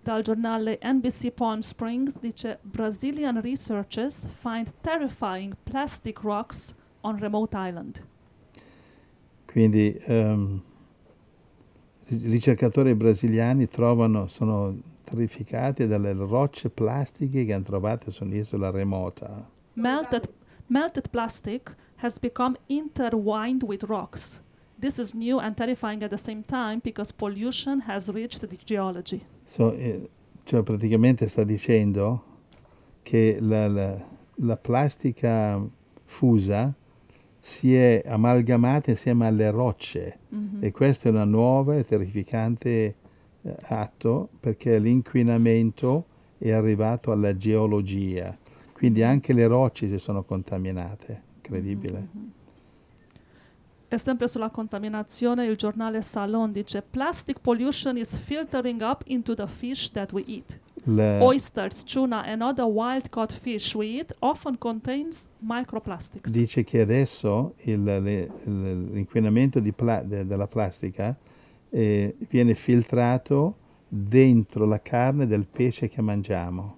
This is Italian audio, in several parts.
Dal giornale NBC Palm Springs dice Brazilian researchers find terrifying plastic rocks on remote island. Quindi ricercatori brasiliani sono terrificati dalle rocce plastiche che hanno trovato su un'isola remota. Melted plastic has become intertwined with rocks. This is new and terrifying at the same time because pollution has reached the geology. Cioè praticamente sta dicendo che la plastica fusa si è amalgamata insieme alle rocce e questo è una nuova e terrificante atto perché l'inquinamento è arrivato alla geologia, quindi anche le rocce si sono contaminate, incredibile. E sempre sulla contaminazione il giornale Salon dice plastic pollution is filtering up into the fish that we eat. Oysters, tuna and other wild caught fish we eat often contains microplastics. Dice che adesso l'inquinamento della plastica viene filtrato dentro la carne del pesce che mangiamo.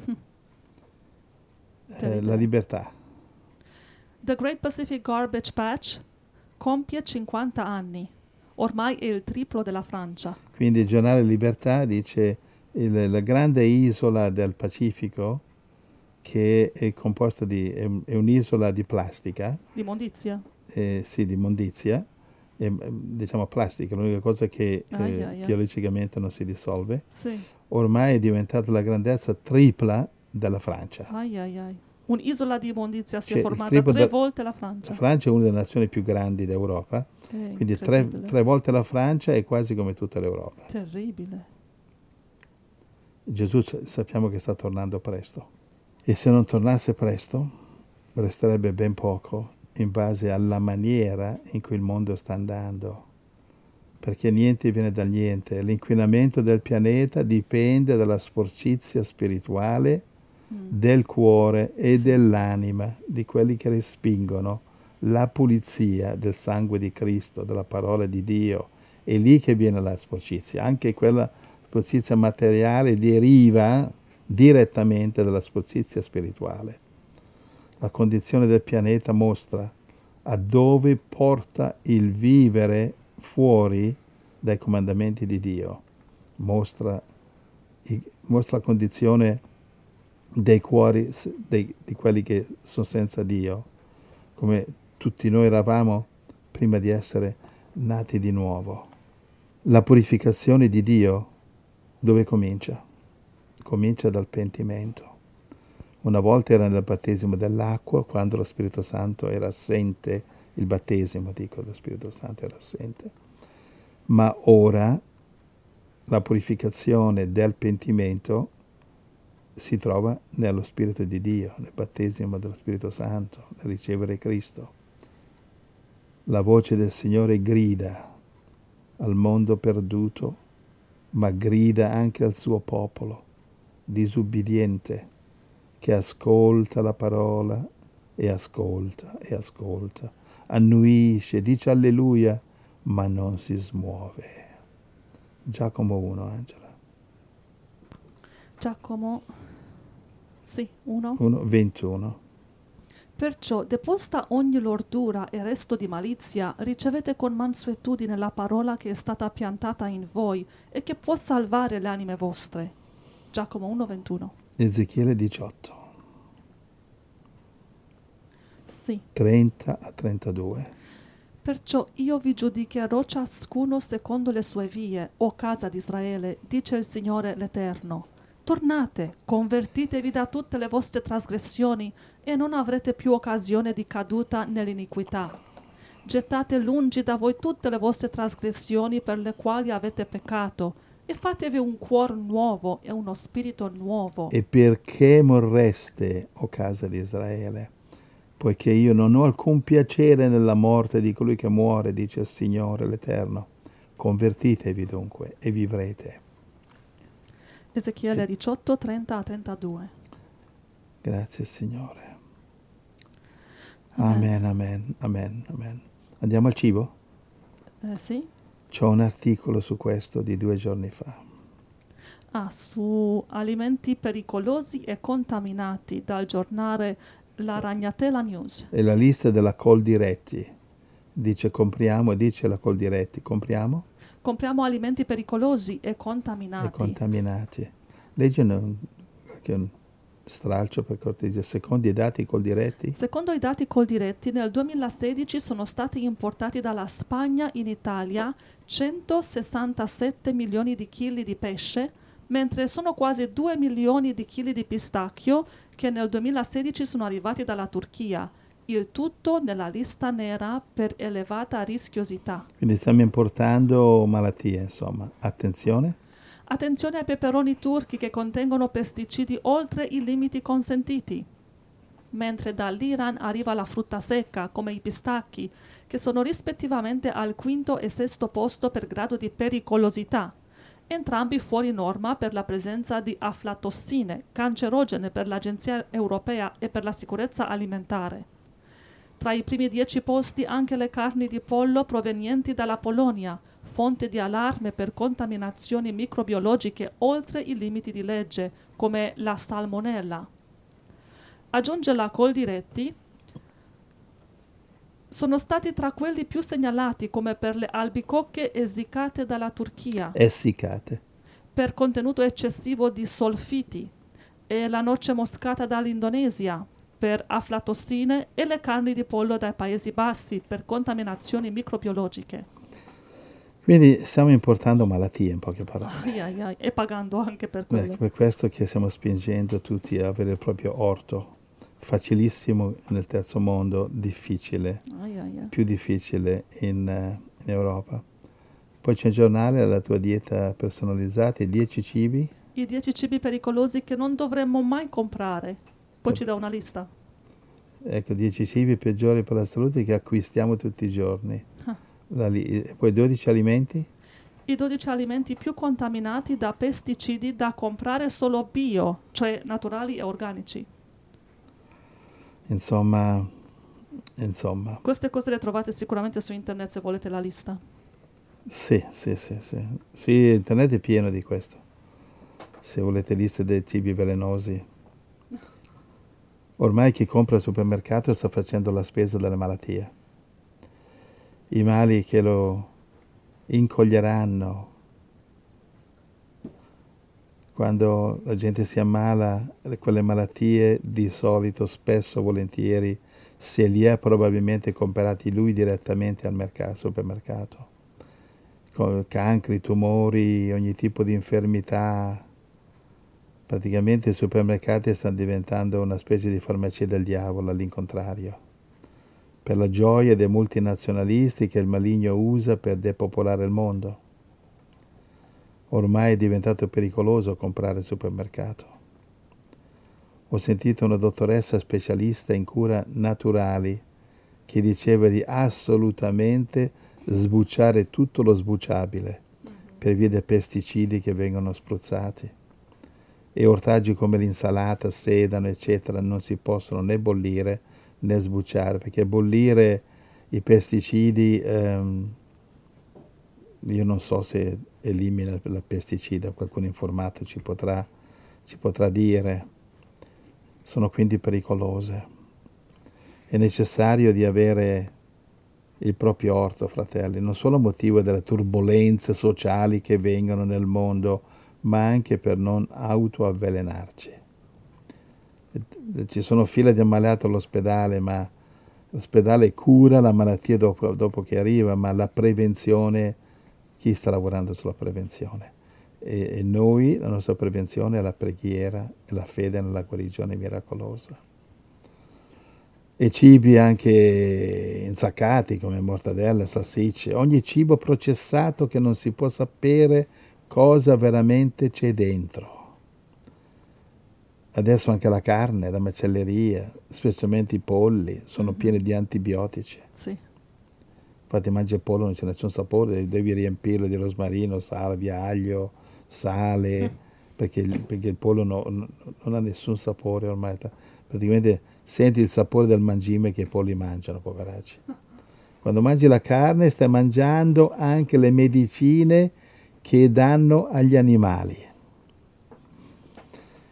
La libertà. The Great Pacific Garbage Patch compie 50 anni. Ormai è il triplo della Francia. Quindi il giornale Libertà dice la grande isola del Pacifico che è composta è un'isola di plastica. Di immondizia? Sì, di immondizia. Diciamo plastica, l'unica cosa che biologicamente non si dissolve. Sì. Ormai è diventata la grandezza tripla della Francia. Un'isola di immondizia si è formata 3 volte la Francia. La Francia è una delle nazioni più grandi d'Europa, quindi 3 volte la Francia è quasi come tutta l'Europa. Terribile. Gesù sappiamo che sta tornando presto e se non tornasse presto resterebbe ben poco in base alla maniera in cui il mondo sta andando, perché niente viene dal niente. L'inquinamento del pianeta dipende dalla sporcizia spirituale del cuore e dell'anima di quelli che respingono la pulizia del sangue di Cristo, della parola di Dio. È lì che viene la sporcizia. Anche quella sporcizia materiale deriva direttamente dalla sporcizia spirituale. La condizione del pianeta mostra a dove porta il vivere fuori dai comandamenti di Dio. Mostra la condizione dei cuori di quelli che sono senza Dio, come tutti noi eravamo prima di essere nati di nuovo. La purificazione di Dio dove comincia? Comincia dal pentimento. Una volta era nel battesimo dell'acqua, quando lo Spirito Santo era assente, il battesimo, dello Spirito Santo era assente. Ma ora la purificazione del pentimento si trova nello Spirito di Dio, nel battesimo dello Spirito Santo, nel ricevere Cristo. La voce del Signore grida al mondo perduto, ma grida anche al suo popolo disubbidiente, che ascolta la parola e ascolta, annuisce, dice alleluia, ma non si smuove. Giacomo 1, Angela. Giacomo, sì, 1. 21. Perciò, deposta ogni lordura e resto di malizia, ricevete con mansuetudine la parola che è stata piantata in voi e che può salvare le anime vostre. Giacomo 1, 21. Ezechiele 18. Sì. 30 a 32. Perciò io vi giudicherò ciascuno secondo le sue vie, o casa di Israele, dice il Signore l'Eterno. Tornate, convertitevi da tutte le vostre trasgressioni e non avrete più occasione di caduta nell'iniquità. Gettate lungi da voi tutte le vostre trasgressioni per le quali avete peccato e fatevi un cuore nuovo e uno spirito nuovo. E perché morreste, o casa di Israele? Poiché io non ho alcun piacere nella morte di colui che muore, dice il Signore l'Eterno. Convertitevi dunque e vivrete. Ezechiele 18, 30 a 32. Grazie Signore. Amen, amen, amen, amen. Andiamo al cibo? Sì. C'ho un articolo su questo di 2 giorni fa. Su alimenti pericolosi e contaminati dal giornale La Ragnatela News. E la lista della Coldiretti. Dice compriamo, dice la Coldiretti, compriamo Compriamo alimenti pericolosi e e contaminati. contaminati. Leggi un stralcio per cortesia. Secondo i dati Coldiretti, Secondo i dati Coldiretti, nel 2016 sono stati importati dalla Spagna in Italia 167 milioni di chili di pesce, mentre sono quasi 2 milioni di chili di pistacchio che nel 2016 sono arrivati dalla Turchia. Il tutto nella lista nera per elevata rischiosità. quindi stiamo importando malattie, insomma. Attenzione. Attenzione ai peperoni turchi che contengono pesticidi oltre i limiti consentiti. Mentre dall'Iran arriva la frutta secca, come i pistacchi, che sono rispettivamente al quinto e sesto posto per grado di pericolosità, entrambi fuori norma per la presenza di aflatossine, cancerogene per l'Agenzia Europea e per la Sicurezza Alimentare. Tra i primi 10 posti anche le carni di pollo provenienti dalla Polonia, fonte di allarme per contaminazioni microbiologiche oltre i limiti di legge, come la salmonella. Aggiunge la Coldiretti, sono stati tra quelli più segnalati come per le albicocche essiccate dalla Turchia, Essiccate. per contenuto eccessivo di solfiti, e la noce moscata dall'Indonesia, per aflatossine, e le carni di pollo dai Paesi Bassi, per contaminazioni microbiologiche. Quindi stiamo importando malattie, in poche parole. Ai ai ai, e pagando anche per È quelle. per questo che stiamo spingendo tutti a avere il proprio orto. Facilissimo nel terzo mondo, difficile, Ai ai ai. più difficile in Europa. Poi c'è il giornale, la tua dieta personalizzata, i 10 cibi. I 10 cibi pericolosi che non dovremmo mai comprare. Poi ci dà una lista. Ecco, 10 cibi peggiori per la salute che acquistiamo tutti i giorni. Ah. Poi 12 alimenti. I 12 alimenti più contaminati da pesticidi da comprare solo bio, cioè naturali e organici. Insomma, Queste cose le trovate sicuramente su internet se volete la lista. sì. Sì, internet è pieno di questo. Se volete liste dei cibi velenosi. Ormai chi compra al supermercato sta facendo la spesa delle malattie. I mali che lo incoglieranno quando la gente si ammala, quelle malattie di solito, spesso, volentieri, se li ha probabilmente comprati lui direttamente al supermercato. Cancri, tumori, ogni tipo di infermità. Praticamente i supermercati stanno diventando una specie di farmacia del diavolo, all'incontrario, per la gioia dei multinazionalisti che il maligno usa per depopolare il mondo. Ormai è diventato pericoloso comprare al supermercato. Ho sentito una dottoressa specialista in cure naturali che diceva di assolutamente sbucciare tutto lo sbucciabile per via dei pesticidi che vengono spruzzati. E ortaggi come l'insalata, sedano, eccetera, non si possono né bollire né sbucciare, perché bollire i pesticidi, io non so se elimina il pesticida, qualcuno informato ci potrà dire, sono quindi pericolose. È necessario di avere il proprio orto, fratelli, non solo a motivo delle turbolenze sociali che vengono nel mondo, ma anche per non autoavvelenarci. Ci sono file di ammalati all'ospedale, ma l'ospedale cura la malattia dopo che arriva, ma la prevenzione, chi sta lavorando sulla prevenzione? E noi, la nostra prevenzione è la preghiera e la fede nella guarigione miracolosa. E cibi anche insaccati come mortadelle, salsicce, ogni cibo processato che non si può sapere cosa veramente c'è dentro. Adesso anche la carne, la macelleria, specialmente i polli, sono pieni di antibiotici. Sì. Infatti mangi il pollo, non c'è nessun sapore, devi riempirlo di rosmarino, salvia, aglio, sale, perché il pollo non ha nessun sapore ormai. Praticamente senti il sapore del mangime che i polli mangiano, poveracci. Quando mangi la carne stai mangiando anche le medicine che danno agli animali.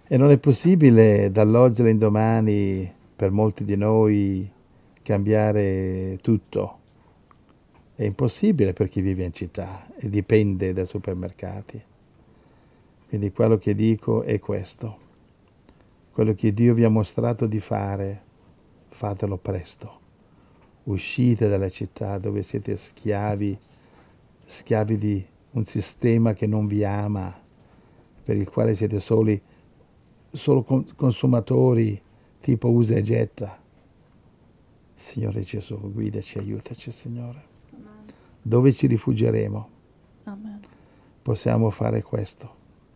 E non è possibile dall'oggi all'indomani per molti di noi cambiare tutto. È impossibile per chi vive in città e dipende dai supermercati. Quindi quello che dico è questo. Quello che Dio vi ha mostrato di fare, fatelo presto. Uscite dalla città dove siete schiavi di un sistema che non vi ama, per il quale siete solo consumatori, tipo usa e getta. Signore Gesù, guidaci, aiutaci, Signore. Amen. Dove ci rifugieremo? Amen. Possiamo fare questo.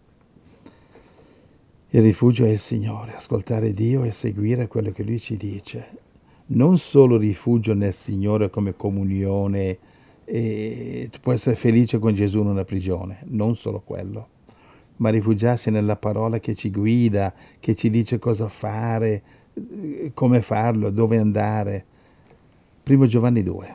Il rifugio è il Signore, ascoltare Dio e seguire quello che Lui ci dice. Non solo rifugio nel Signore come comunione, e tu puoi essere felice con Gesù in una prigione, non solo quello, ma rifugiarsi nella parola che ci guida, che ci dice cosa fare, come farlo, dove andare. 1 Giovanni 2.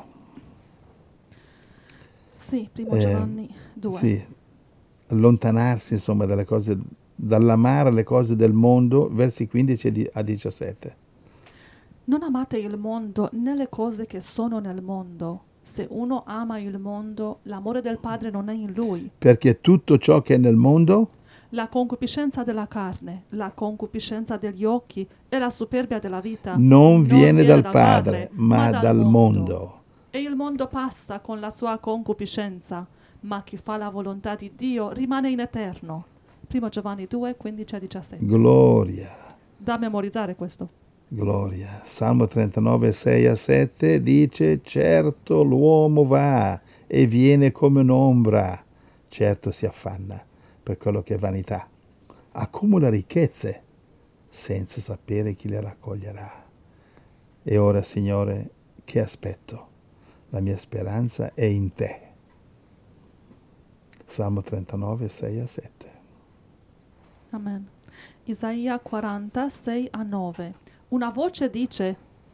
Sì, 1 Giovanni 2. Sì, allontanarsi insomma dalle cose, dall'amare le cose del mondo, versi 15 a 17. Non amate il mondo né le cose che sono nel mondo. Se uno ama il mondo, l'amore del Padre non è in lui. Perché tutto ciò che è nel mondo, La concupiscenza della carne, la concupiscenza degli occhi e la superbia della vita non viene dal Padre, ma dal mondo. E il mondo passa con la sua concupiscenza, ma chi fa la volontà di Dio rimane in eterno. 1 Giovanni 2, 15 a 17. Gloria, Da memorizzare questo. gloria. Salmo 39, 6 a 7 dice: certo l'uomo va e viene come un'ombra, certo si affanna per quello che è vanità, accumula ricchezze senza sapere chi le raccoglierà. E ora, Signore, che aspetto? La mia speranza è in te. Salmo 39, 6 a 7. Amen. Isaia 40, 6 a 9. Una voce dice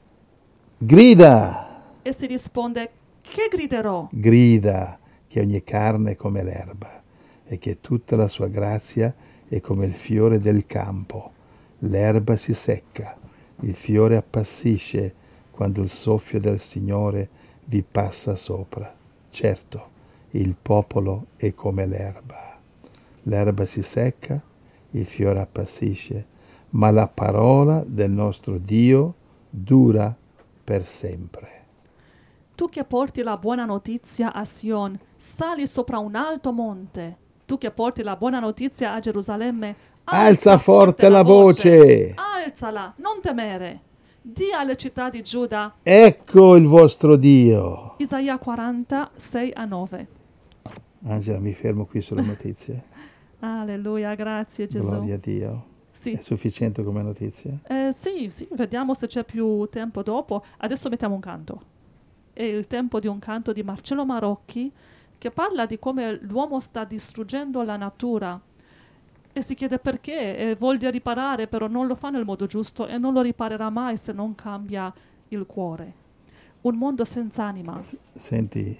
Grida! e si risponde: che griderò? Grida che ogni carne è come l'erba e che tutta la sua grazia è come il fiore del campo. L'erba si secca, il fiore appassisce quando il soffio del Signore vi passa sopra. Certo, il popolo è come l'erba. L'erba si secca, il fiore appassisce, ma la parola del nostro Dio dura per sempre. Tu che porti la buona notizia a Sion, sali sopra un alto monte. Tu che porti la buona notizia a Gerusalemme, alza forte la voce. Alzala, non temere. Dì alle città di Giuda. Ecco il vostro Dio. Isaia 40, 6 a 9. Angela, mi fermo qui sulle notizie. Alleluia, grazie Gesù. Gloria a Dio. Sì. È sufficiente come notizia? Sì, vediamo se c'è più tempo dopo. Adesso mettiamo un canto. È il tempo di un canto di Marcello Marocchi che parla di come l'uomo sta distruggendo la natura e si chiede perché e voglia riparare, però non lo fa nel modo giusto e non lo riparerà mai se non cambia il cuore. Un mondo senza anima. Senti,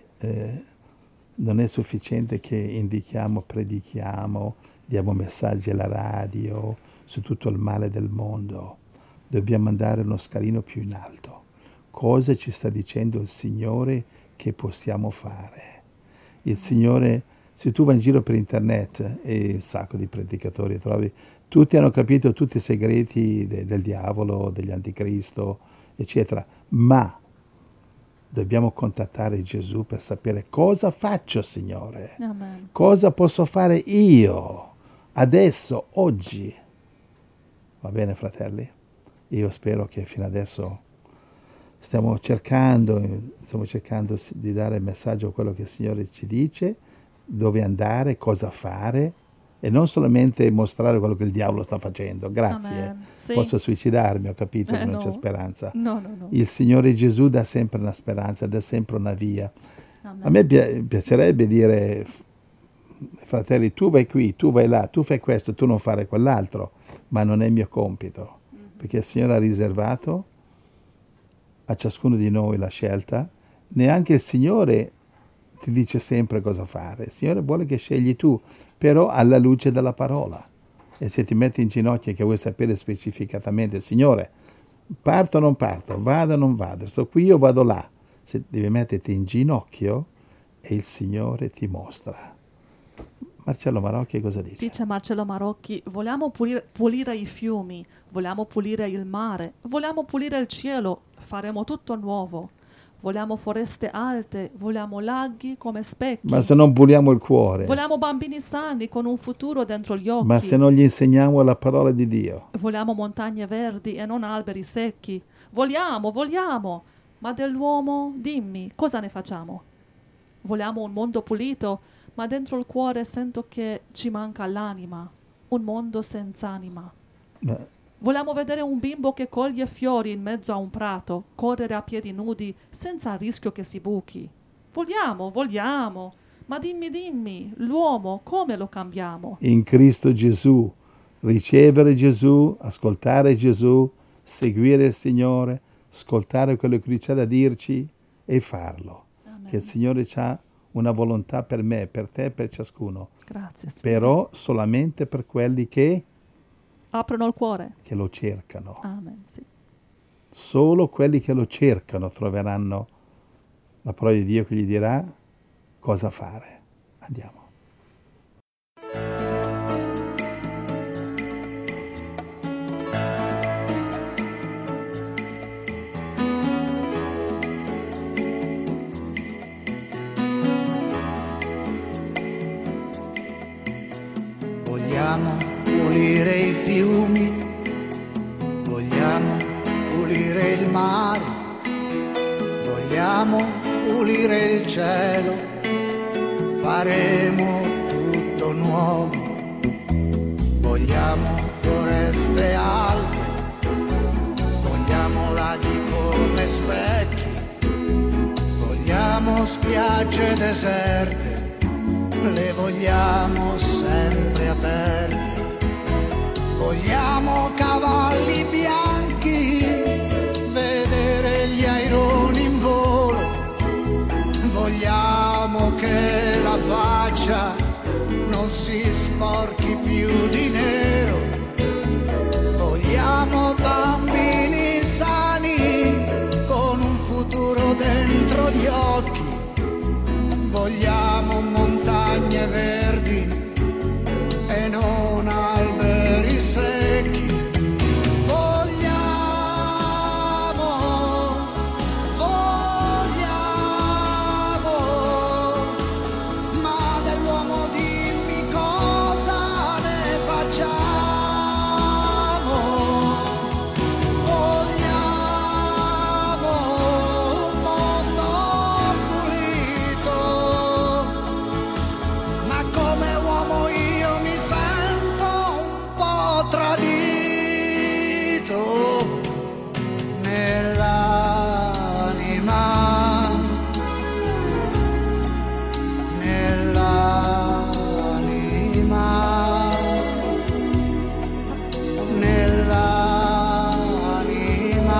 non è sufficiente che indichiamo, predichiamo, diamo messaggi alla radio su tutto il male del mondo. Dobbiamo andare uno scalino più in alto. Cosa ci sta dicendo il Signore che possiamo fare? Il Signore, se tu vai in giro per internet e un sacco di predicatori trovi, tutti hanno capito tutti i segreti del diavolo, degli anticristo, eccetera, ma dobbiamo contattare Gesù per sapere cosa faccio, Signore. Amen. Cosa posso fare io, adesso, oggi. Va bene, fratelli? Io spero che fino adesso stiamo cercando di dare il messaggio a quello che il Signore ci dice, dove andare, cosa fare, e non solamente mostrare quello che il diavolo sta facendo. Grazie. Amen. Sì. Posso suicidarmi, ho capito che non no. c'è speranza. No. Il Signore Gesù dà sempre una speranza, dà sempre una via. Amen. A me piacerebbe dire, fratelli, tu vai qui, tu vai là, tu fai questo, tu non fare quell'altro, ma non è mio compito, perché il Signore ha riservato a ciascuno di noi la scelta. Neanche il Signore ti dice sempre cosa fare. Il Signore vuole che scegli tu, però alla luce della parola. E se ti metti in ginocchio che vuoi sapere specificatamente, Signore, parto o non parto, vado o non vado, sto qui o vado là, se devi metterti in ginocchio e il Signore ti mostra. Marcello Marocchi cosa dice? Dice Marcello Marocchi, vogliamo pulire i fiumi, vogliamo pulire il mare, vogliamo pulire il cielo, faremo tutto nuovo. Vogliamo foreste alte, vogliamo laghi come specchi. Ma se non puliamo il cuore, Vogliamo bambini sani con un futuro dentro gli occhi. ma se non gli insegniamo la parola di Dio, Vogliamo montagne verdi e non alberi secchi. Vogliamo, ma dell'uomo dimmi, cosa ne facciamo? Vogliamo un mondo pulito, ma dentro il cuore sento che ci manca l'anima, un mondo senza anima. Vogliamo vedere un bimbo che coglie fiori in mezzo a un prato, correre a piedi nudi senza il rischio che si buchi. Vogliamo, ma dimmi, l'uomo come lo cambiamo? in Cristo Gesù, ricevere Gesù, ascoltare Gesù, seguire il Signore, ascoltare quello che Lui c'ha da dirci e farlo. Amen. Che il Signore ha una volontà per me, per te, per ciascuno. Grazie, Signore. Però solamente per quelli che Aprono il cuore. lo cercano. Amen, sì. Solo quelli che lo cercano troveranno la parola di Dio che gli dirà cosa fare. Andiamo. Vogliamo pulire i fiumi, vogliamo pulire il mare, vogliamo pulire il cielo, faremo tutto nuovo. Vogliamo foreste alte, vogliamo laghi come specchi, vogliamo spiagge deserte, le vogliamo sempre aperte. Vogliamo cavalli bianchi, vedere gli aironi in volo. Vogliamo che la faccia non si sporchi più di nero. Vogliamo bambini sani con un futuro dentro gli occhi. Vogliamo montagne verdi e non alberi secchi. Vogliamo, ma dell'uomo dimmi cosa ne facciamo. Vogliamo un mondo pulito, ma come uomo io mi sento un po' tradito nell'anima, nell'anima, nell'anima.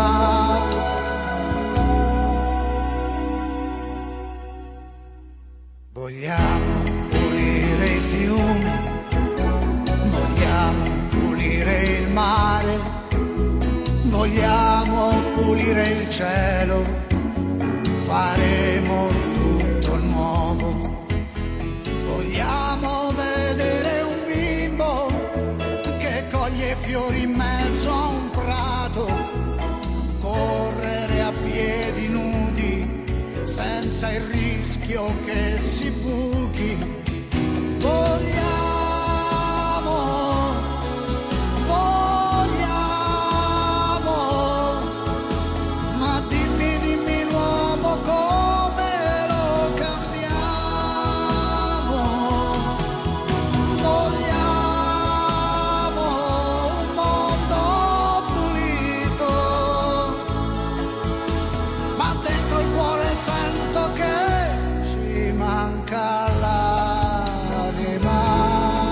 Vogliamo pulire i fiumi, vogliamo pulire il mare, vogliamo pulire il cielo, faremo tutto nuovo. Vogliamo vedere un bimbo che coglie fiori in mezzo a un prato, correre a piedi nudi senza il rischio che si buchi. Vogliamo, ma dimmi l'uomo come lo cambiamo. Vogliamo un mondo pulito, ma dentro il cuore sento che ci manca l'anima,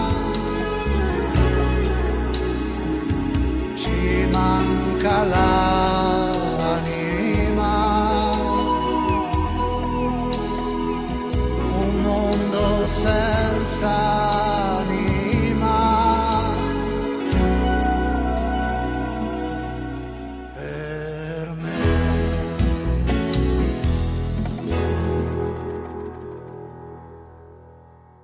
ci manca l'anima.